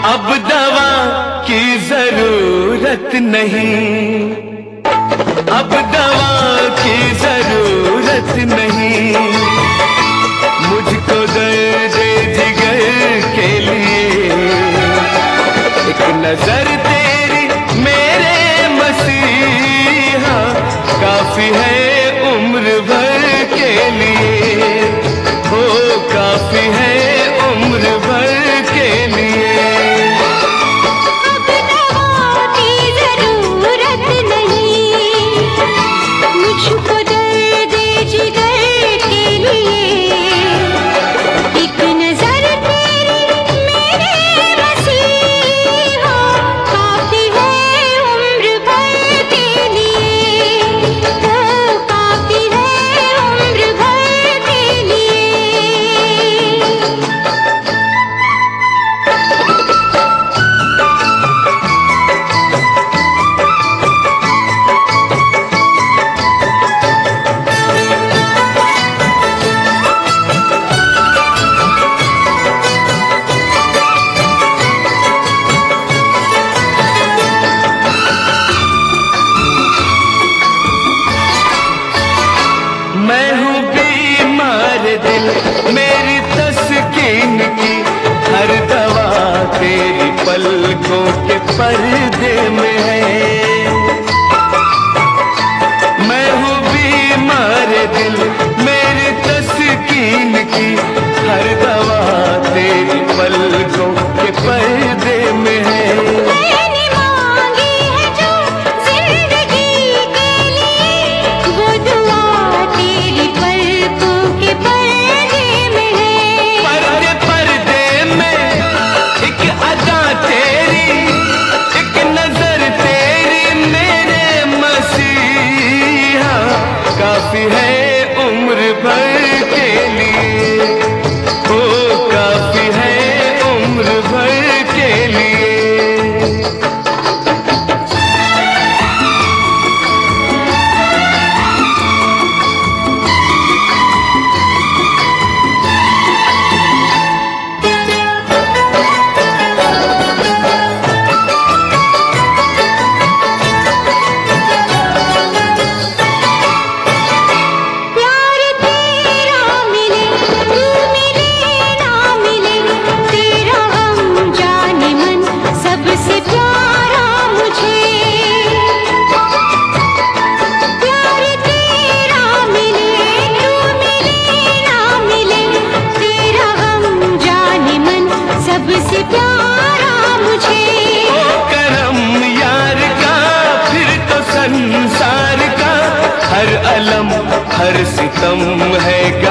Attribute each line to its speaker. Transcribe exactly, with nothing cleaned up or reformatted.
Speaker 1: अब दवा की जरूरत नहीं, अब दवा की जरूरत नहीं, मुझको दर्द जिगर के लिए एक नजर तेरी मेरे मसीहा काफी है उम्र भर के लिए, हो काफी है उम्र भर के लिए। मैं हूँ बीमार दिल मेरी तस्कीन की हर दवा तेरी पलकों के पर्दे में है। मैं हूँ बीमार दिल मेरी तस्कीन की हर दवा तेरी पलकों के पर्दे में है। काफी है उम्र भर के लिए, हो काफी है उम्र भर के लिए।
Speaker 2: सबसे प्यारा मुझे
Speaker 1: ओ करम यार का फिर तो संसार का हर अलम हर सितम है।